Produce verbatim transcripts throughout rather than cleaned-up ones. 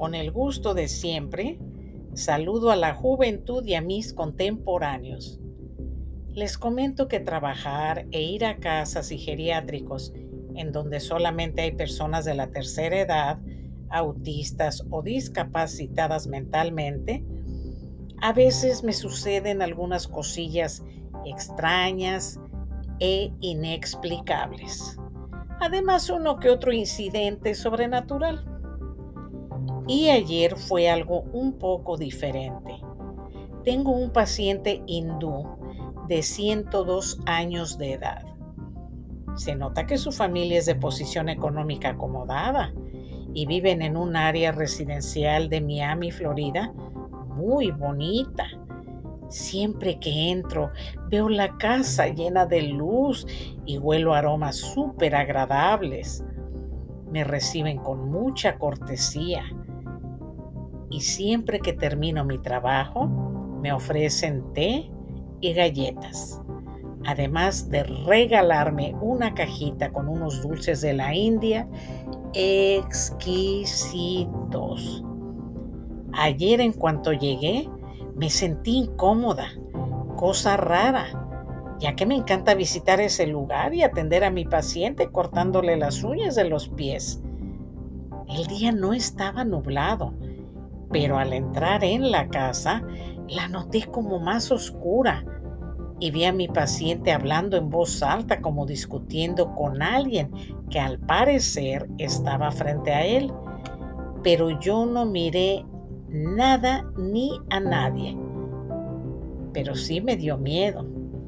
Con el gusto de siempre, saludo a la juventud y a mis contemporáneos. Les comento que trabajar e ir a casas y geriátricos en donde solamente hay personas de la tercera edad, autistas o discapacitadas mentalmente, a veces me suceden algunas cosillas extrañas e inexplicables. Además, uno que otro incidente sobrenatural. Y ayer fue algo un poco diferente. Tengo un paciente hindú de ciento dos años de edad. Se nota que su familia es de posición económica acomodada y viven en un área residencial de Miami, Florida, muy bonita. Siempre que entro, veo la casa llena de luz y huelo aromas súper agradables. Me reciben con mucha cortesía y siempre que termino mi trabajo, me ofrecen té y galletas, además de regalarme una cajita con unos dulces de la India exquisitos. Ayer, en cuanto llegué, me sentí incómoda, cosa rara, ya que me encanta visitar ese lugar y atender a mi paciente cortándole las uñas de los pies. El día no estaba nublado, pero al entrar en la casa, la noté como más oscura y vi a mi paciente hablando en voz alta, como discutiendo con alguien que al parecer estaba frente a él. Pero yo no miré nada ni a nadie. Pero sí me dio miedo.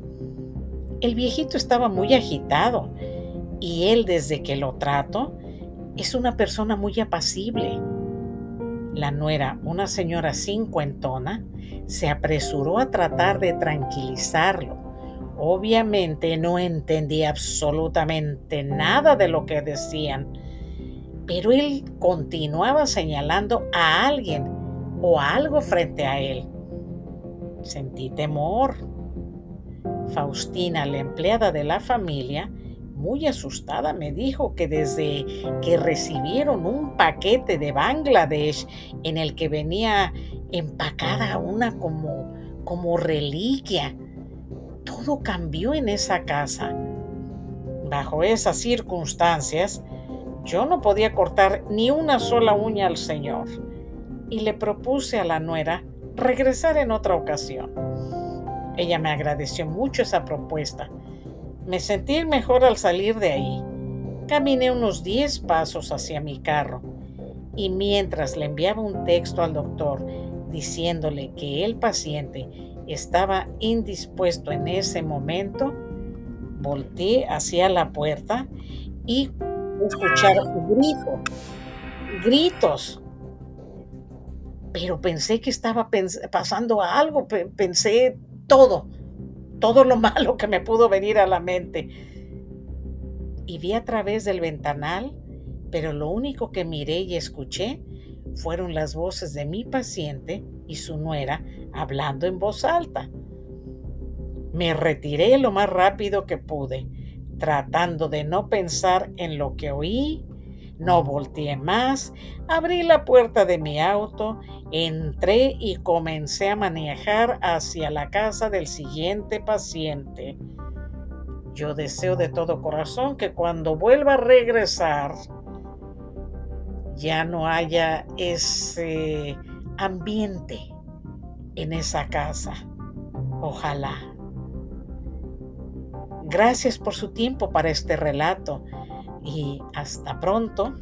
El viejito estaba muy agitado y él, desde que lo trato, es una persona muy apacible. La nuera, una señora cincuentona, se apresuró a tratar de tranquilizarlo. Obviamente no entendía absolutamente nada de lo que decían, pero él continuaba señalando a alguien o a algo frente a él. Sentí temor. Faustina, la empleada de la familia, muy asustada, me dijo que desde que recibieron un paquete de Bangladesh en el que venía empacada una como, como reliquia, todo cambió en esa casa. Bajo esas circunstancias, yo no podía cortar ni una sola uña al señor y le propuse a la nuera regresar en otra ocasión. Ella me agradeció mucho esa propuesta. Me sentí mejor al salir de ahí. Caminé unos diez pasos hacia mi carro y mientras le enviaba un texto al doctor diciéndole que el paciente estaba indispuesto en ese momento, volteé hacia la puerta y escuchar gritos, gritos. Pero pensé que estaba pens- pasando algo, pe- pensé todo, todo lo malo que me pudo venir a la mente. Y vi a través del ventanal, pero lo único que miré y escuché fueron las voces de mi paciente y su nuera hablando en voz alta. Me retiré lo más rápido que pude, tratando de no pensar en lo que oí. No volteé más, abrí la puerta de mi auto, entré y comencé a manejar hacia la casa del siguiente paciente. Yo deseo de todo corazón que cuando vuelva a regresar ya no haya ese ambiente en esa casa. Ojalá. Gracias por su tiempo para este relato y hasta pronto.